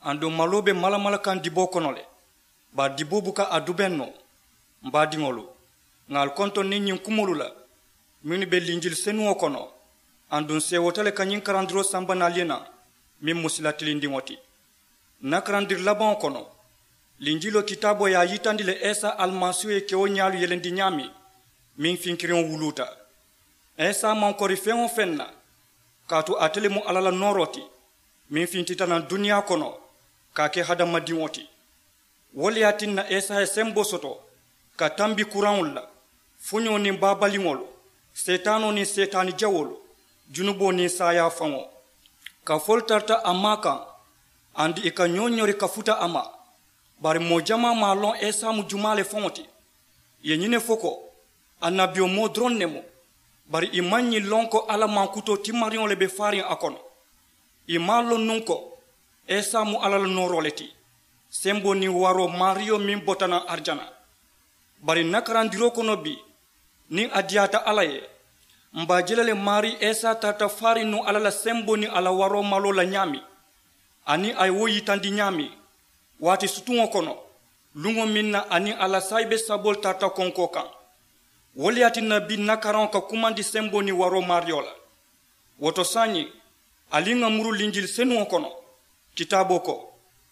ando malobe malamala kan dibo konole ba dibo buka adubenno mbadi ngolu ngal konto ninyin kumulula mini be linjil senu okono andun se wotale kanyin karandiro samba na liena mim musilatili ndingoti nakarandir laban kono linjilo kitabo ya yitandile esa almasuye ke onyalu yelendi nyami min finkirin wuluta esa man kori feon fenna katu atele mu alala noroti min fintita na dunia kono kake hada madiwoti woliatinna esa e sembo soto ka tambi kuranula funyo ni babali ngolo setano ni setani jawolo junubo ni saya fango ka foltarta amaka andi ika nyonyori kafuta ama bari mojama malon esa mu jumale fonti yenyine foko anabio modron nemo bari imanyi lonko ala mankuto timarion lebe farin akono imalo nunko esa mu ala noroleti sembo ni waro mario min botana arjana bari nakarandiro kono bi ni adiata alaye mba jelele mari esa tata farin no ala sembo ni ala waro malo la nyami ani ay woyi tandi nyami wati sutungo kono lungo minna ani ala saibe sabol tata konkoka woliati nabi nakaron ka kumandi sembo ni waro mariola woto sanyi alinga muru linjil senu kono kitabo ko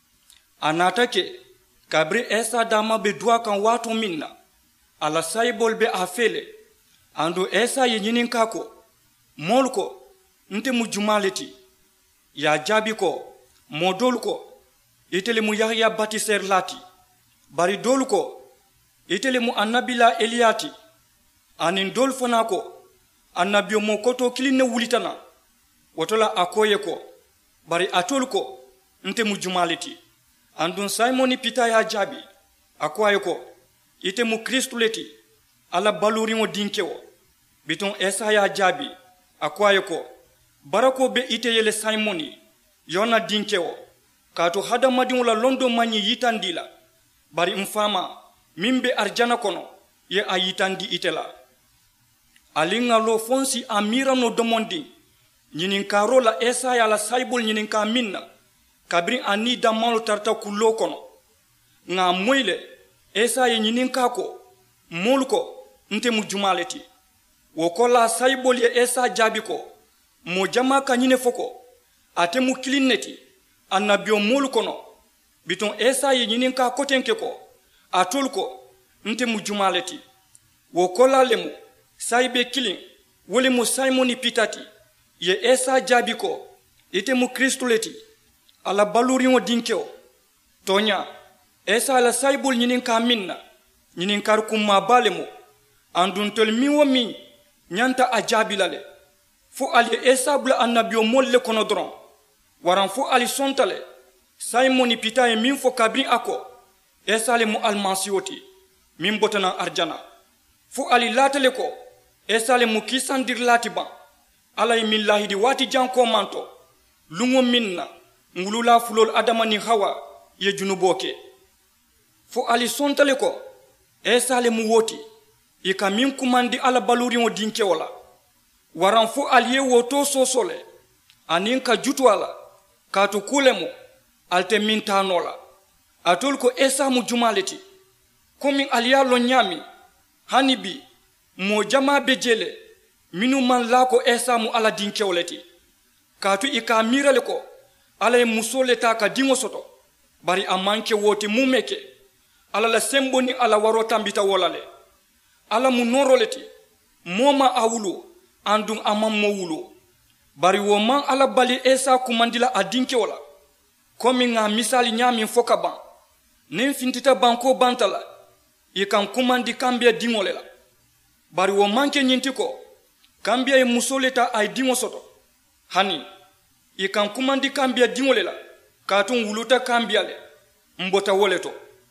anatake kabri esa dama be dua kan watu minna ala saibol be afele ando esa yenyinin kako molko nte mujumaleti ya jabi ko modolko itele mu yahya batiser lati bari dolko itele mu annabila eliati anin dol fanako annabio mo koto kiline wulitana wotola akoye ko bari atolko nte mu jumaleti andun simoni pita ya jabi akwaye ko ite mu kristuleti ala baluringo dinkewo biton esa ya jabi akwaye ko barako be ite yele simoni yona dinkewo kato hada madinula londo manyi yitandila bari mfama mimbe arjana kono ye ayitandi itela alinga lo fonsi amira no domondi nyinin karola esa ya la saibul nyinin ka minna kabri ani damalo tarta kullo kono nga moyle esa ye nyinin kako molko nte mu jumaleti wokola saibul ye esa jabiko mo jama ka nyine foko ate mu kilinneti annabio molu kono biton esa ye nyinin ka kotenke ko atolko nte mu jumaleti wokola lemu saibe kilin wole mu simoni pitati ye esa jabiko ite mu kristuleti ala baluringo dinkeo tonya esa la saibul nyinin ka minna nyinin kar kumma balemu andun tol miwo mi nyanta ajabilale fu ali esa bla annabio molle kono dron waran fu ali sontale simoni pitaye min fo kabri ako esa le mu almasioti min botana arjana fu ali latale ko esa le mu kisandir latiban alay millahi di wati janko manto lungo minna ngulula fulol adama ni hawa ye junuboke fu ali sontale ko esa le mu woti ika min kumandi ala baluri o dinke wala waran fu aliye woto sosole anin ka jutwala katu kulemu alte mintanola atol ko esa mu jumaleti komi aliya lo nyami hanibi mo jama bejele minu man la ko esa mu ala dinkewleti katu ika mirale ko ala musole ta ka dingo soto bari amanke woti mumeke ala la semboni ala waro tambita wolale ala mu noroleti moma awulo andun amammo wulo bari wo man ala bali esa kumandila adinkewla komi nga misali nyami foka ban nin fintita banko bantala ikan kumandi kambia dingolela bari wo manke nyintiko kambia e musoleta ay dingo soto hani ikan kumandi kambia dingolela katun wuluta kambia le mbota woleto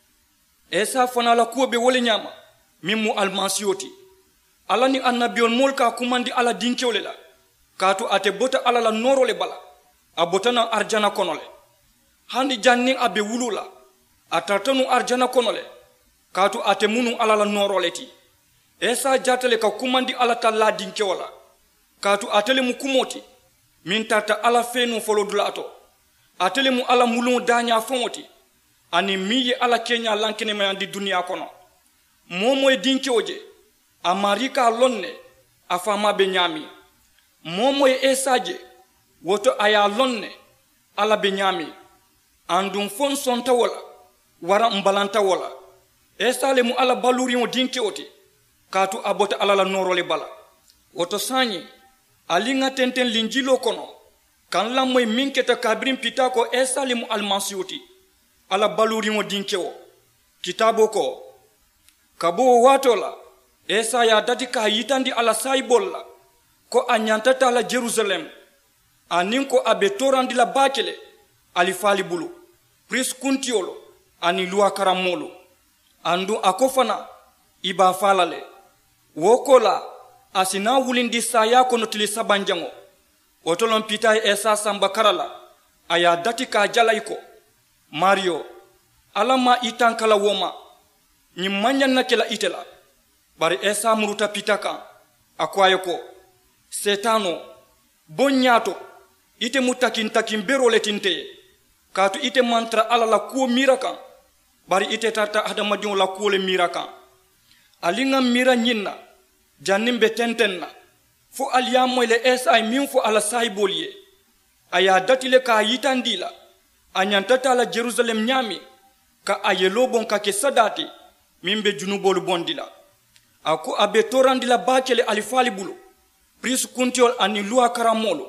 esa fanala kuobe wole nyama mimu almasioti ala ni annabion molka kumandi ala dinkewlela katu ate bota ala la norole bala abotana arjana konole handi janni abe wulula atartanu arjana konole katu ate munu ala la noroleti esa jatale ka kumandi ala talla dinkewala katu atele mu kumoti min tata ala fenu folodulato atele mu ala mulun daña fonti ani miye ala kenya lankene mayandi dunia kono momo e dinkeoje amarika lonne afama be nyami momo e esaje woto aya lonne ala be nyami andum fon sonta wala wara mbalanta wala esale mu ala baluri o dinkeoti katu abota ala la norole bala woto sanyi alinga tenten linjilo kono kan la moy minketa kabrin pitako esale mu almansioti ala baluri o dinkewo kitabo ko kabo watola esa ya dati ka yitandi ala saybolla ko anyantata la Jerusalem anin ko abe torandi la bakele ali fali bulu pris kuntiolo ani luwa karamolo andu akofana iba falale wokola asina wulindi saya kono tili sabanjango otolon pitay esa samba karala aya dati ka jalaiko Mario alama itankala woma ni manyan na kela itela bari esa muruta pitaka akwayo ko setano bonyato ite mutakin takin berole tinte katu ite mantra ala la kuo miraka bari ite tata adama dion la kuo le miraka alinga mira nyinna janimbe tentenna fo aliyamo ile esa min fo ala saiboliye aya datile ka yitandila anyantata la Jerusalem nyami ka ayelo bon ka ke sadati mimbe junubolu bondila ako abe torandila bakele alifali bulu pris kuntiol ani luwa karamolo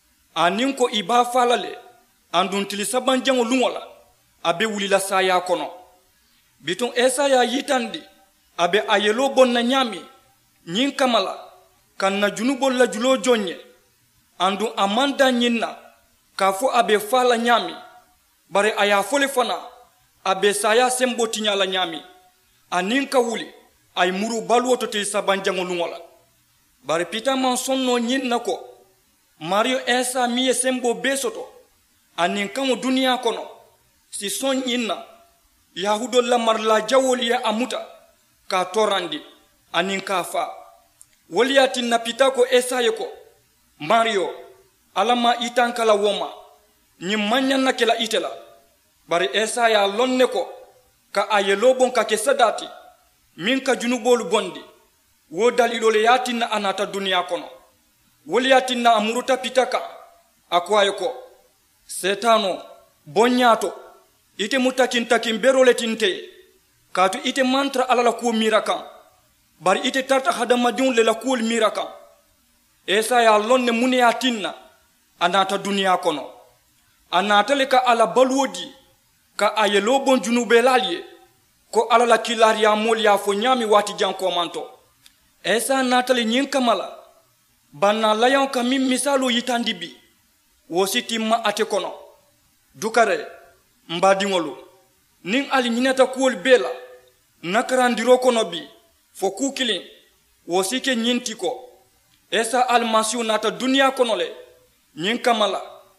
anin ko iba falale andun tili sabanjango lungola abe wulila saya kono biton esa ya yitandi abe ayelo bon na nyami nyin kamala kan na junubol la julo jonye andun amanda nyinna ka fo abe fala nyami bare aya fole fana abe saya sembo tinyala nyami anin ka wuli ay muru balwoto te sabanjango lungola bare pita man sonno nyin nako Mario esa miye sembo besoto anin kan dunia kono si son nyinna yahudo la marla jawoli ya amuta ka torandi anin ka fa woliati na pita ko esa yeko Mario alama itankala woma ni manya na kela itela bare esa ya lonne ko ka ayelo bon ka ke sadati min ka junubolu bondi wo dalilo le yatina anata dunia kono woli yatina amuruta pitaka akwayo ko setano bonyato ite mutakin takin berole tinte katu ite mantra ala la ku miraka bari ite tarta hadama diun le la ku miraka esa ya lonne muni yatina anata dunia kono anata le ka ala balwodi ka ayelo bon junube lalie ko ala la kilariya molia fo nyami wati janko manto esa natali nyin kamala banna layon ka mim misalo yitandibi wositimma ate kono dukare mbadingolu nin ali nyinata kuol bela nakarandiro kono bi fo kukilin wosike nyinti ko esa almasiu nata dunia kono le nyin kamala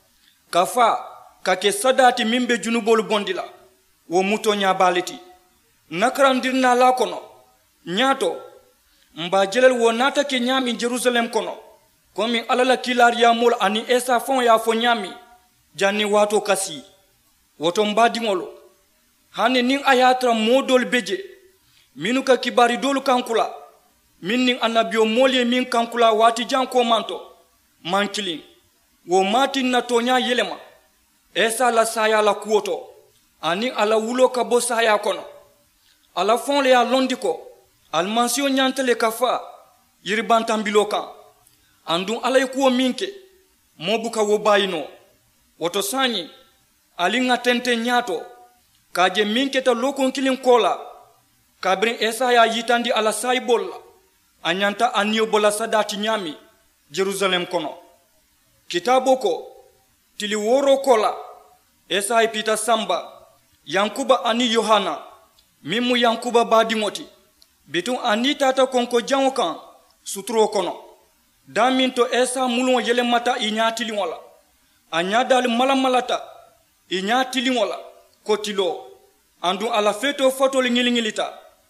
kafa kake sadati mimbe junubolu bondila wo muto nya baliti nakarandirna la kono nyato mba jelel wo nata ke nyami Jerusalem kono komi alala kilariya mol ani esa fon ya fo nyami janni wato kasi woto mbadi ngolo hani nin ayatra modol beje minuka kibari dolu kankula minnin anabio molye min kankula wati janko manto mankilin wo matin na tonya yelema esa la saya la kuoto ani ala wulo ka bo saya kono ala fon le ya londiko almansio nyantele kafa yiribantambilo kan andun alay kuo minke mobuka wo bayino woto sanyi alinga tente nyato kaje minke ta lokon kilin kola kabrin esa ya yitandi ala saybolla anyanta anio bola sadati nyami Jerusalem kono kitabo ko tili woro kola esa ipita samba Yankuba ani Yohana mimu Yankuba badimoti bitun ani tata konko jango kan sutro kono daminto esa mulon yele mata inyatili wala anyadal malamalata inyatili wala kotilo andun ala feto foto ngilingilita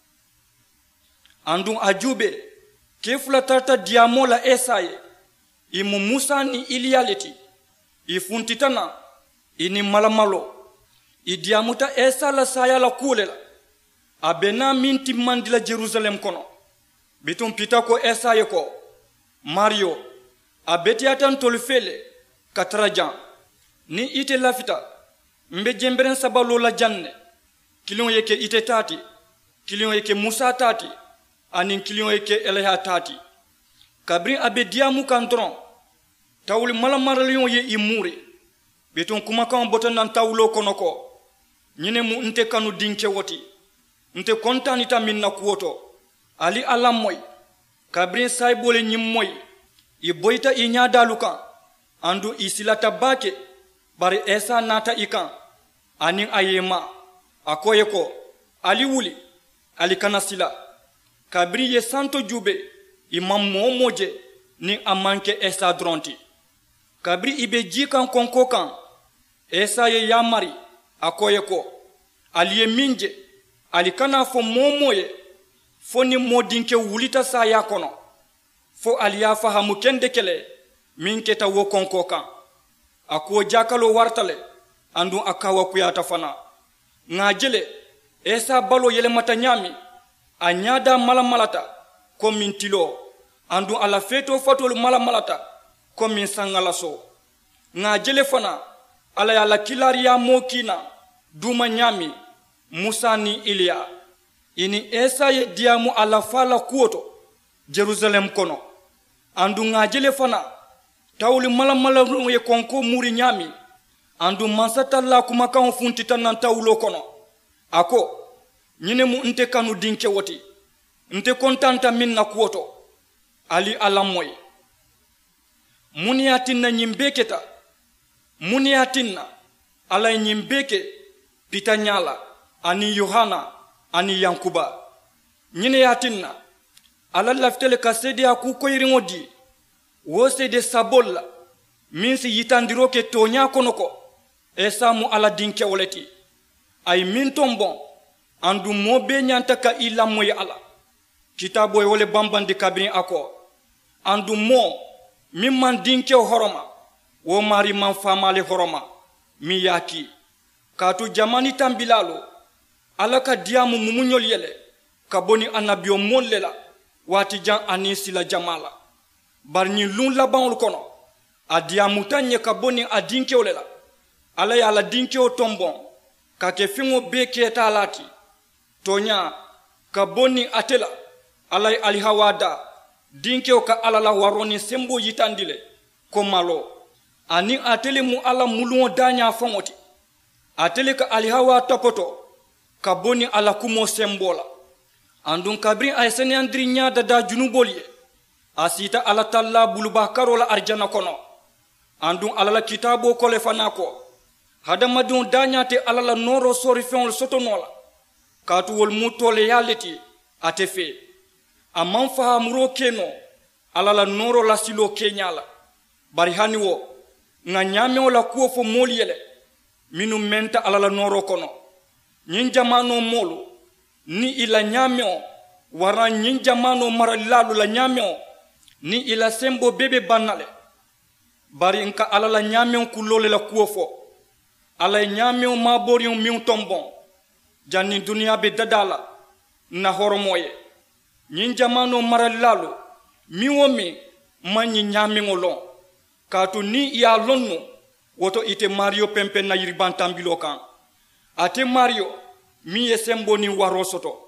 andun ajube kefula tarta diamola esaye imu Musa ni iliyaleti ifuntitana ini malamalo idiamuta esa la saya la kulela abena minti mandila Jerusalem kono bitum pita ko esa yeko Mario abetiatan tolfele katrajan ni ite lafita mbe jemberen sabalo la janne kilon yeke ite tati kilon yeke Musa tati anin kilon yeke Eleha tati kabrin abe diamu kantron tawul malamaralion ye imuri beton kuma kan botan nan tawlo kono ko nyine mu nte kanu dinke woti nte kontanita minna kuoto ali alam moy kabrin saybole nyim moy i boyta i nyadalu kan andu isilata bake bari esa nata ikan anin ayema akoye ko ali wuli ali kanasila kabri ye santo jube imam momoje ni amanke esa dronti kabri ibe jikan konko kan esa ye yamari akoye ko ali ye minje ali kana fo momoye fo ni modinke wulita sa ya kono fo ali ya fahamu kende kele min keta wo konko kan ako jakalo wartale andu akawa kuyata fana ngajele esa balo yele mata nyami anyada malamalata ko min tilo andu ala feto fatol malamalata ko min sangala so ngajele fana ala ya la kilariya mokina duma nyami Musa ni Ilia ini esa ye diamu ala fala kuoto Jerusalem kono andu ngajele fana tawli malamala ye konko muri nyami andu mansata la kuma kan funtita nan tawlo kono ako nyine mu nte kanu dinke woti nte kontanta minna kuoto ali alamoy muniatinna nyimbeketa muniatinna ala nyimbeke pitanyala ani Yohana ani Yankuba nyine yatinna ala laftele kasede aku koyiringodi wose de sabolla minsi yitandiro ke tonya konoko esa mu ala dinke woleti ay min tombon andu mobe nyanta ka ila moy ala kitabo e wole bambandi kabrin ako andu mo mimman dinke horoma wo mari man famale horoma mi yaki katu jamani tambilalo ala ka diamu mumunyol yele kaboni anabio mollela wati jan anisi la jamala barni lun labanul kono adiamu tanye kaboni adinke olela ala ya la dinke o tombon ka ke fingo be keta lati tonya kaboni atela ala ali hawada dinke o ka ala la waroni sembo yitandile ko malo ani atele mu ala mulun danya fongoti atele ka ali hawa topoto kaboni ala kumo sembola andun kabri ay sene andri nyaada da junuboliye asita ala talla buluba karola arjana kono andun ala la kitabo kole fanako hadamadun danyate ala la noro sori fenol sotonola katu wol mutole yaleti atefe amman fahamuro keno ala la noro la silo kenyala bari hani wo nga nyame wala kuo fo moliyele minu menta ala la noro kono nyin jamano molu ni ila nyameo wara nyin jamano maralalu la nyameo ni ila sembo bebe banale bari nka ala la nyameo kulole la kuofo ala nyameo mabori mi tombon janni dunia be dadala na horomoye nyin jamano maralalu miwomi manyi nyameo lon katu ni ya lonno woto ite Mario pempe na yiribantambilo kan ate Mario mi yesembo ni warosoto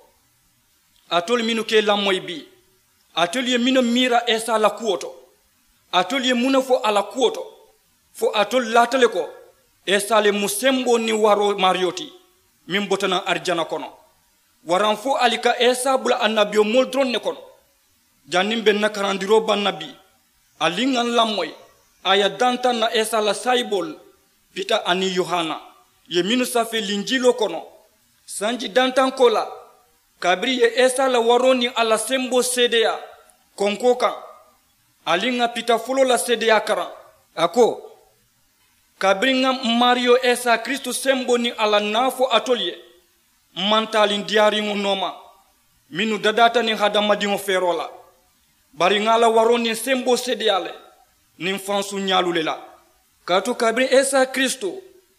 atol minu ke lamoy bi atol ye mino mira esa la kuoto atol ye muna fo ala kuoto fo atol latale ko esa le musembo ni waro Marioti min botana arjana kono waran fo alika esa bula annabio moldron ne kono janimbe nakarandiro bannabi alingan lamoy aya danta na esa la saibol pita ani Yohana ye minu safe linjilo kono sanji dantan kola kabri ye esa la waroni ala sembo sedea konkoka alinga pita fulo la sedea kara ako kabri nga Mario esa Kristo sembo ni ala nafo atolier mantalin diari noma minu dadata ni hadamadi ngo ferola bari ngala waroni sembo sedeale nin fansu nyalulela katu kabri esa Kristo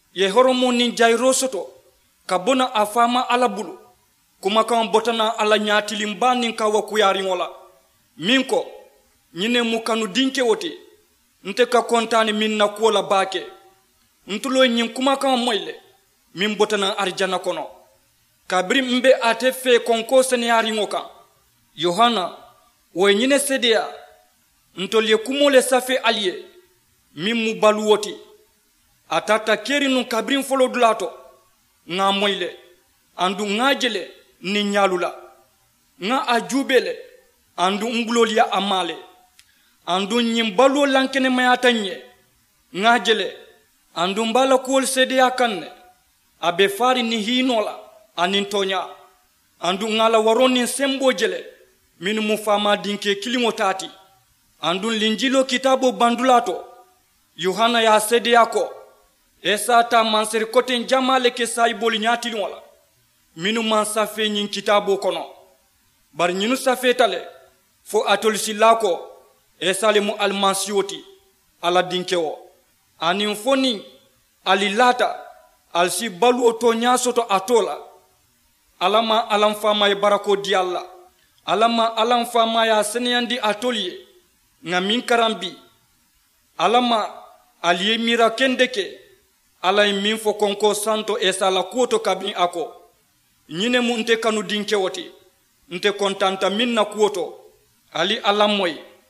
ye horomo nin jayro soto ka bona afama ala bulu kuma kan botana ala nyaatilim banin ka wakuyari ngola minko nyine mu kanu dinke wote nte ka kontani min na kola baake ntulo nyin kuma kan moyle min botana arjana kono kabri mbe ate fe konko seniyari ngoka yohana wo nyine sedia ntolye kumole safe aliye min mu baluwoti atata keri nun kabrin folo dulato nga moyle andu ngajele ni nyalula nga ajubele andu nguloliya amale andu nyimbalu lankene mayatanye ngajele andu mbala kuol sedia kanne abe fari ni hinola anintonya andu ngala waroni sembo jele min mu fama dinke kilimo tati andu linjilo kitabo bandulato yohana ya sedia ko esata manseri koten jamale ke saibol nyati wala minu man safe nyin kitabo kono bar nyinu safe tale fo atol silako esale mu almansioti ala dinkewo anin foni alilata alsi balu otonya soto atola alama alam fama e barako di alla alama alam fama ya senyandi atolier ngamin karambi alama aliye mira kendeke ala min fo konko santo esala kuoto kabin ako nyine mu nte kanu dinke woti nte kontanta minna kuoto ali alamoy